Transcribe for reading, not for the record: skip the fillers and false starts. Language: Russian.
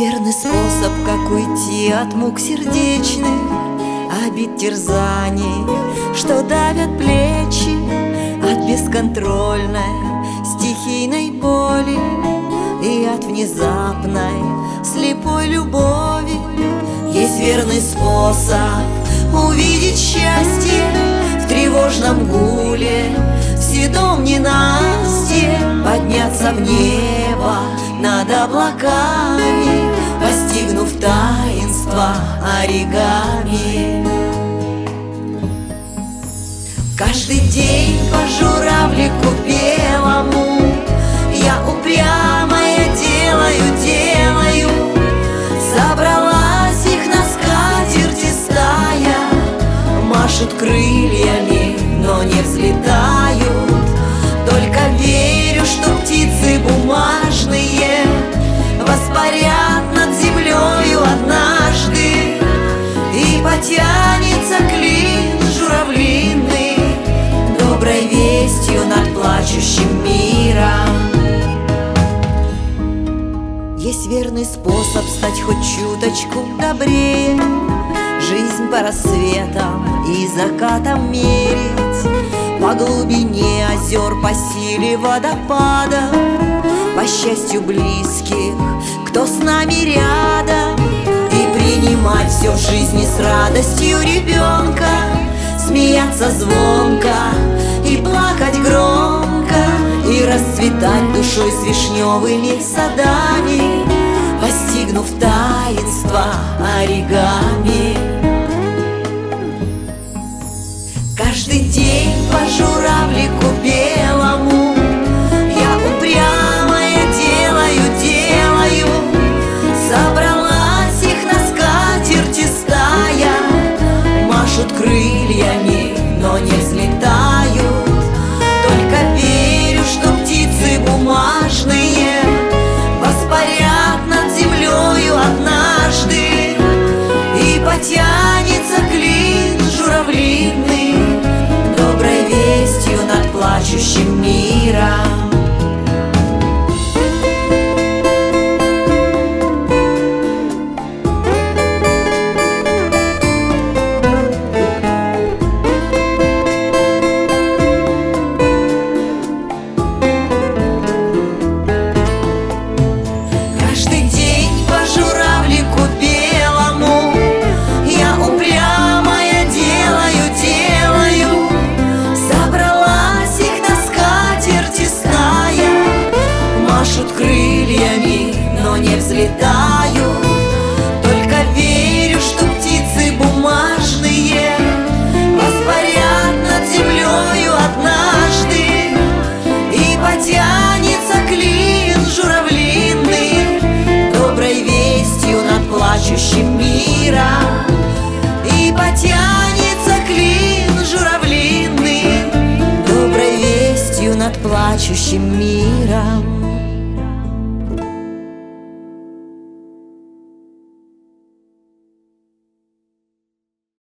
верный способ, как уйти от мук сердечных, обид терзаний, что давят плечи, от бесконтрольной стихийной боли и от внезапной слепой любови. Есть верный способ увидеть счастье в тревожном гуле, в седом ненастье, подняться в небо над облаками, постигнув таинство оригами. Каждый день по журавлику белому я упрямая делаю. Собралась их на скатерти стая, машут крыльями, но не взлетают. Только верю, что птицы бумажные воспарят над землею однажды, и потянется клин журавлиный доброй вестью над плачущим миром. Есть верный способ стать хоть чуточку добрее, жизнь по рассветам и закатам мерить, по глубине озер, по силе водопада, по счастью близких, кто с нами рядом, и принимать все в жизни с радостью ребенка, смеяться звонко и плакать громко, и расцветать душой с вишневыми садами, постигнув таинство оригами. Каждый день по журавлику белому я упрямая делаю. Собралась их на скатерти стая, машут крыльями, но не взлетают. Только верю, что птицы бумажные воспарят над землею однажды, и потянется клин журавлиный доброй вестью над плачущим миром. Крыльями, но не взлетают. Только верю, что птицы бумажные воспарят над землею однажды, и потянется клин журавлиный доброй вестью над плачущим миром, и потянется клин журавлиный доброй вестью над плачущим миром.